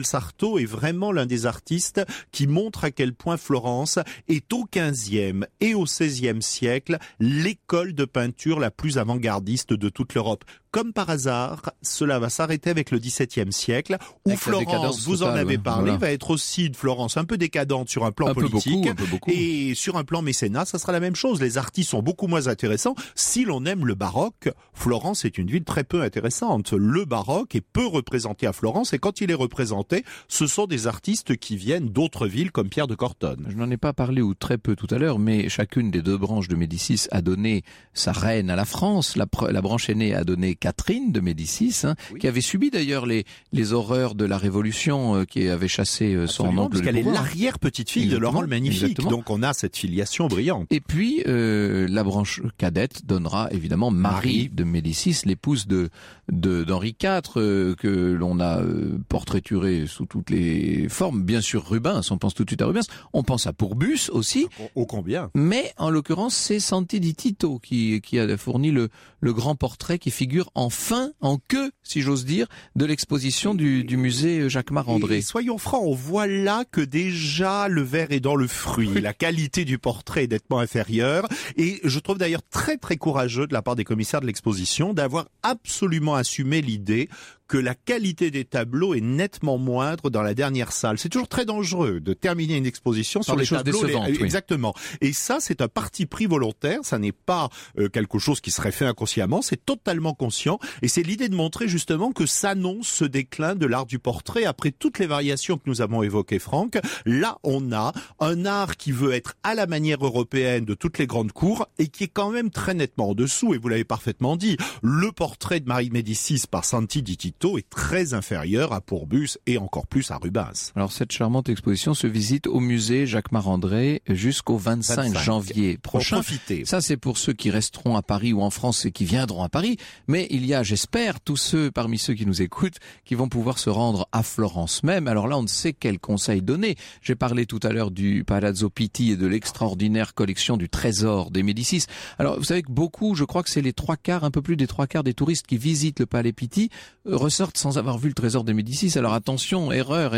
Tito est vraiment l'un des artistes qui montre à quel point Florence est au XVe et au XVIe siècle l'école de peinture la plus avant-gardiste de toute l'Europe. Comme par hasard, cela va s'arrêter avec le XVIIe siècle, où avec Florence, vous en avez parlé, va être aussi une Florence un peu décadente sur un plan politique, et sur un plan mécénat, ça sera la même chose. Les artistes sont beaucoup moins intéressants. Si l'on aime le baroque, Florence est une ville très peu intéressante. Le baroque est peu représenté à Florence, et quand il est représenté, ce sont des artistes qui viennent d'autres villes comme Pierre de Cortone. Je n'en ai pas parlé ou très peu tout à l'heure, mais chacune des deux branches de Médicis a donné sa reine à la France. La branche aînée a donné Catherine de Médicis, qui avait subi d'ailleurs les horreurs de la Révolution, qui avait chassé son oncle. Parce qu'elle est l'arrière-petite-fille de Laurent le Magnifique, exactement. Donc on a cette filiation brillante. Et puis la branche cadette donnera évidemment Marie de Médicis, l'épouse d'Henri IV, que l'on a portraituré sous toutes les formes. Bien sûr Rubens, on pense tout de suite à Rubens, on pense à Pourbus aussi. Ô combien. Mais en l'occurrence c'est Santi di Tito qui a fourni le grand portrait qui figure en queue, si j'ose dire, de l'exposition du musée Jacquemart-André. Et soyons francs, on voit là que déjà le verre est dans le fruit. La qualité du portrait est nettement inférieure. Et je trouve d'ailleurs très très courageux de la part des commissaires de l'exposition d'avoir absolument assumé l'idée que la qualité des tableaux est nettement moindre dans la dernière salle. C'est toujours très dangereux de terminer une exposition sur les tableaux. Exactement. Et ça, c'est un parti pris volontaire. Ça n'est pas quelque chose qui serait fait inconsciemment. C'est totalement conscient. Et c'est l'idée de montrer justement que s'annonce ce déclin de l'art du portrait après toutes les variations que nous avons évoquées, Franck. Là, on a un art qui veut être à la manière européenne de toutes les grandes cours et qui est quand même très nettement en dessous. Et vous l'avez parfaitement dit. Le portrait de Marie Médicis par Santi di Tito est très inférieur à Pourbus et encore plus à Rubens. Alors cette charmante exposition se visite au musée Jacquemart-André jusqu'au 25 janvier prochain. Ça c'est pour ceux qui resteront à Paris ou en France et qui viendront à Paris, mais il y a, j'espère, tous ceux parmi ceux qui nous écoutent qui vont pouvoir se rendre à Florence même. Alors là on ne sait quel conseil donner. J'ai parlé tout à l'heure du Palazzo Pitti et de l'extraordinaire collection du Trésor des Médicis. Alors vous savez que beaucoup, je crois que c'est un peu plus des 3/4 des touristes qui visitent le Palais Pitti ressortent sans avoir vu le Trésor des Médicis. Alors attention, erreur,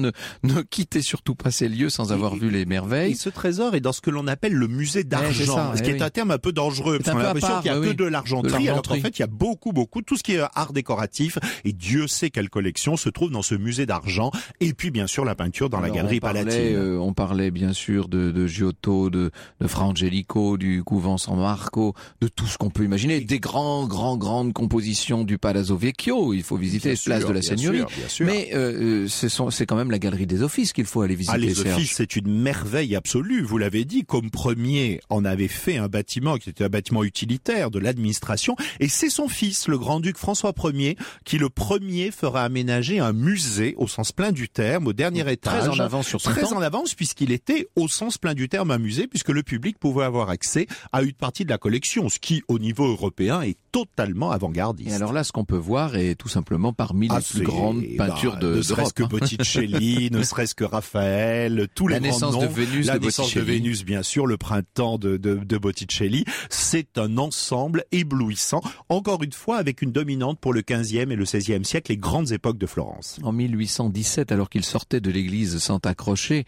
ne quittez surtout pas ces lieux sans avoir vu les merveilles. Et ce trésor est dans ce que l'on appelle le musée d'argent, ce qui est un terme un peu dangereux, parce qu'on a l'impression qu'il y a que de l'argenterie, alors qu'en fait il y a beaucoup, tout ce qui est art décoratif, et Dieu sait quelle collection se trouve dans ce musée d'argent, et puis bien sûr la peinture dans la galerie Palatine. On parlait bien sûr de Giotto, de Fra Angelico, du couvent San Marco, de tout ce qu'on peut imaginer, des grandes compositions du Palazzo Vecchio. Il faut visiter Place de la Seigneurie. Mais c'est quand même la galerie des Offices qu'il faut aller visiter. Les Offices, c'est une merveille absolue. Vous l'avez dit, comme premier, on avait fait un bâtiment qui était un bâtiment utilitaire de l'administration, et c'est son fils, le grand-duc François Ier, qui le premier fera aménager un musée au sens plein du terme, au dernier étage. Très en avance sur son temps. Très en avance, puisqu'il était au sens plein du terme un musée, puisque le public pouvait avoir accès à une partie de la collection, ce qui, au niveau européen, est totalement avant-gardiste. Et alors là, ce qu'on peut voir est tout simplement parmi les plus grandes peintures d'Europe. Ne serait-ce que Botticelli, ne serait-ce que Raphaël, tous les grands noms. La naissance de Vénus, bien sûr, le printemps de Botticelli. C'est un ensemble éblouissant, encore une fois avec une dominante pour le XVe et le XVIe siècle, les grandes époques de Florence. En 1817, alors qu'il sortait de l'église Santa Croce,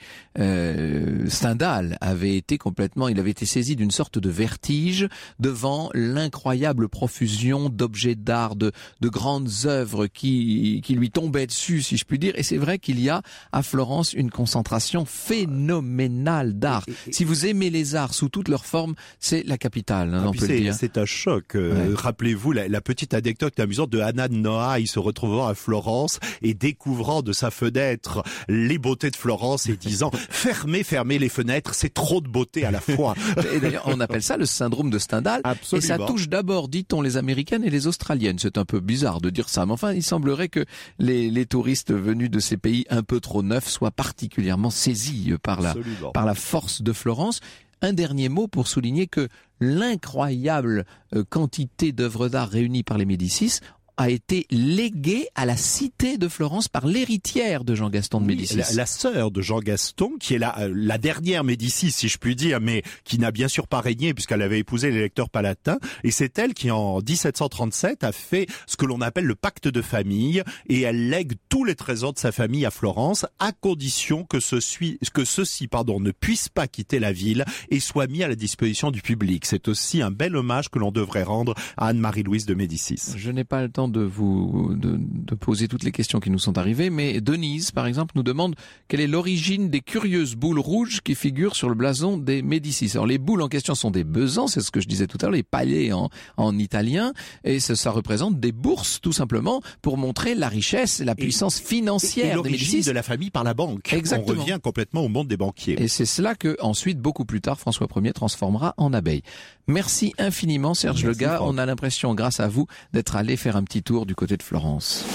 Stendhal avait été saisi d'une sorte de vertige devant l'incroyable profusion d'objets d'art, de grandes œuvres qui lui tombaient dessus, si je puis dire. Et c'est vrai qu'il y a à Florence une concentration phénoménale d'art. Si vous aimez les arts sous toutes leurs formes, c'est la capitale, on peut le dire. C'est un choc. Rappelez-vous la petite anecdote amusante de Anna de Noailles se retrouvant à Florence et découvrant de sa fenêtre les beautés de Florence et disant « Fermez les fenêtres, c'est trop de beauté à la fois ». Et d'ailleurs, on appelle ça le syndrome de Stendhal. Absolument. Et ça touche d'abord, dit-on, les Américaines et les Australiennes. C'est un peu bizarre de dire ça, mais enfin, il semblerait que les touristes venus de ces pays un peu trop neufs soient particulièrement saisis par la force de Florence. Un dernier mot pour souligner que l'incroyable quantité d'œuvres d'art réunies par les Médicis a été légué à la cité de Florence par l'héritière de Jean-Gaston de Médicis. La sœur de Jean-Gaston, qui est la dernière Médicis, si je puis dire, mais qui n'a bien sûr pas régné puisqu'elle avait épousé l'électeur palatin. Et c'est elle qui, en 1737, a fait ce que l'on appelle le pacte de famille, et elle lègue tous les trésors de sa famille à Florence, à condition que ceux-ci ne puissent pas quitter la ville et soient mis à la disposition du public. C'est aussi un bel hommage que l'on devrait rendre à Anne-Marie-Louise de Médicis. Je n'ai pas le temps de poser toutes les questions qui nous sont arrivées, mais Denise, par exemple, nous demande quelle est l'origine des curieuses boules rouges qui figurent sur le blason des Médicis. Alors, les boules en question sont des besants, c'est ce que je disais tout à l'heure, les palais en italien, et ça représente des bourses, tout simplement, pour montrer la richesse et la puissance financière des Médicis. De la famille par la banque. Exactement. On revient complètement au monde des banquiers. Et c'est cela que, ensuite, beaucoup plus tard, François Ier transformera en abeille. Merci infiniment, Serge Legas. On a l'impression, grâce à vous, d'être allé faire un petit tour du côté de Florence.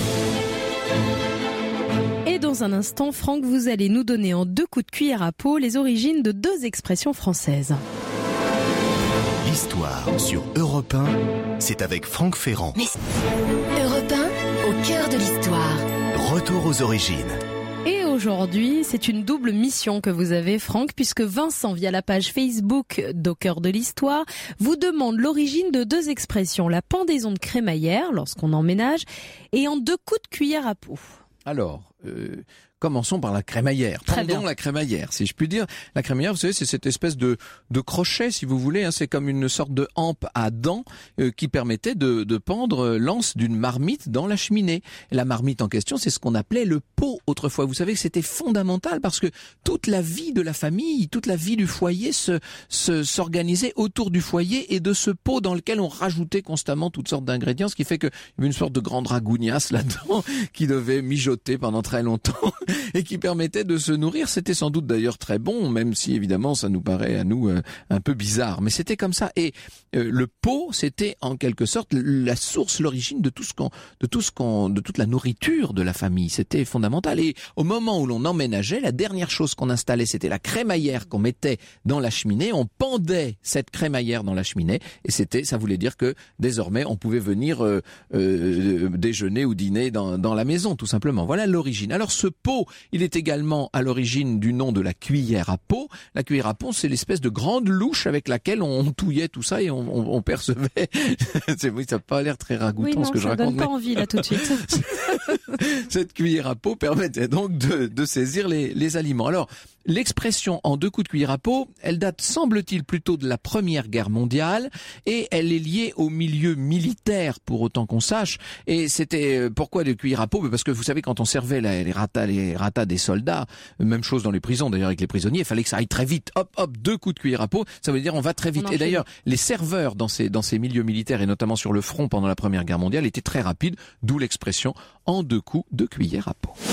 Et dans un instant, Franck, vous allez nous donner en 2 coups de cuillère à peau les origines de 2 expressions françaises. L'histoire sur Europe 1, c'est avec Franck Ferrand. Europe 1, au cœur de l'histoire. Retour aux origines. Et aujourd'hui, c'est une double mission que vous avez, Franck, puisque Vincent, via la page Facebook d'Au cœur de l'histoire, vous demande l'origine de 2 expressions. La pendaison de crémaillère, lorsqu'on emménage, et en 2 coups de cuillère à peau. Alors, commençons par la crémaillère. Pendons la crémaillère, si je puis dire. La crémaillère, vous savez, c'est cette espèce de crochet, si vous voulez. C'est comme une sorte de hampe à dents qui permettait de pendre l'anse d'une marmite dans la cheminée. Et la marmite en question, c'est ce qu'on appelait le pot autrefois. Vous savez que c'était fondamental parce que toute la vie de la famille, toute la vie du foyer s'organisait autour du foyer et de ce pot dans lequel on rajoutait constamment toutes sortes d'ingrédients, ce qui fait qu'il y avait une sorte de grande ragougnasse là-dedans qui devait mijoter pendant très longtemps et qui permettait de se nourrir. C'était sans doute d'ailleurs très bon, même si évidemment ça nous paraît à nous un peu bizarre, mais c'était comme ça. Et le pot, c'était en quelque sorte la source, l'origine de toute la nourriture de la famille. C'était fondamental. Et au moment où l'on emménageait, la dernière chose qu'on installait, c'était la crémaillère qu'on mettait dans la cheminée. On pendait cette crémaillère dans la cheminée, et ça voulait dire que désormais on pouvait venir déjeuner ou dîner dans la maison, tout simplement. Voilà l'origine. Alors ce pot, il est également à l'origine du nom de la cuillère à peau. La cuillère à peau, c'est l'espèce de grande louche avec laquelle on touillait tout ça et on percevait. Oui, ça n'a pas l'air très ragoûtant ce que je raconte. Oui, non, ça donne pas envie là tout de suite. Cette cuillère à peau permettait donc de saisir les aliments. Alors, l'expression en 2 coups de cuillère à peau, elle date, semble-t-il, plutôt de la Première Guerre mondiale, et elle est liée au milieu militaire, pour autant qu'on sache. Et c'était pourquoi de cuillère à peau? Parce que vous savez, quand on servait les ratas des soldats, même chose dans les prisons d'ailleurs avec les prisonniers, il fallait que ça aille très vite. Hop, 2 coups de cuillère à peau, ça veut dire on va très vite. Et d'ailleurs, les serveurs dans ces milieux militaires, et notamment sur le front pendant la Première Guerre mondiale, étaient très rapides, d'où l'expression en 2 coups de cuillère à peau.